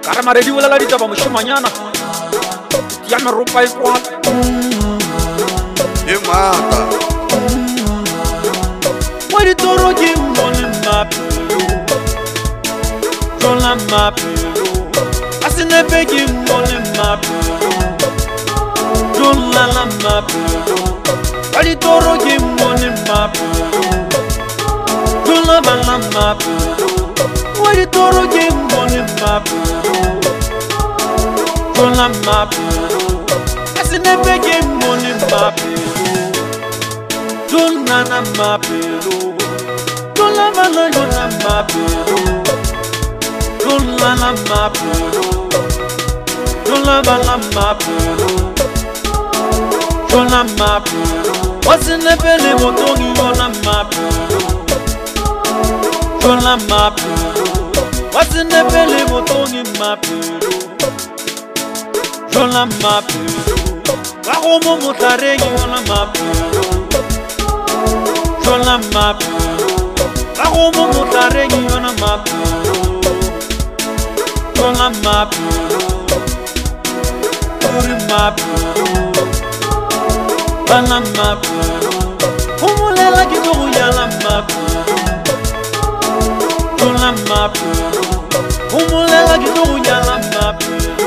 Karama ready wala la ditaba moshimanyana. Ya me ropa e kwa. E mata. Wa di toro ke mbone map. Jola map. Asine pe ke mbone map. Jola la map. Wa di toro ke mbone map. Jola ba la map. Wa di toro ke mbone map. Jola map. Asine pe ke mbone map. Jola na map. Jola ba la jola map. Jola la map. Jola ba la map. Jola map. Wasine pe le motongi jola map. Jola map. Wasine pe le motongi map. Jola map. Wa gomo motaregi jola map. Jola map. Wa gomo motaregi jola map. Jola map. Uri map. Bana map. Umulela kidogo yala map. Jola map. Umulela kidogo yala map.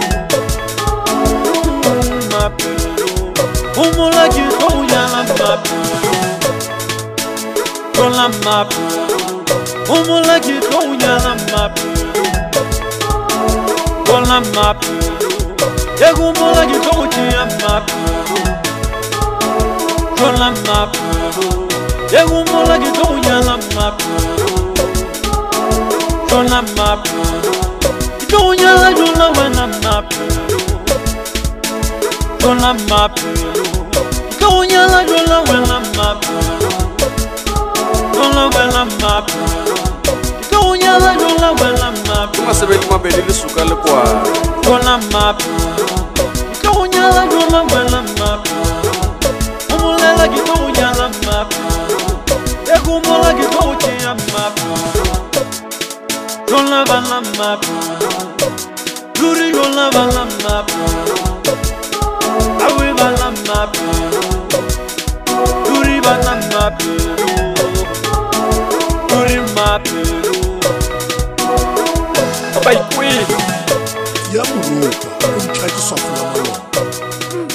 Map. Umula kidogo yala map. Jola map. Umula kidogo yala map. Jola map. Yegumula kidogo yala map. Jola map. Yegumula kidogo yala map. Jola map. Kidogo yala jola wana map. Jola map. Kidogo yala jola wana map. Jola wana map. Kidogo yala jola wana map. Kuma sebeli mabeli le suka le kwa. Jola map. Kidogo yala jola wana map. Umulela kidogo yala map. Yegumula kidogo yala map. Jola wana map. Duri jola wana map. Awe wana map. Duri wana map. Duri map. Bye queen. Ya murupa, umchaki sofuna malo.